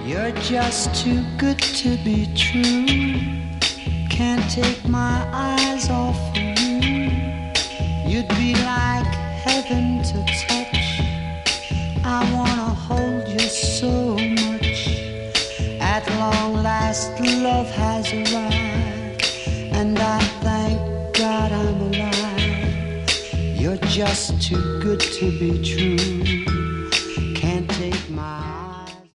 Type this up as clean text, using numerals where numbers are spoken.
You're just too good to be true. Can't take my eyes off of you. You'd be like heaven to touch. I wanna hold you so much. At long last love has arrived, and I thank God I'm alive. You're just too good to be true. Can't take my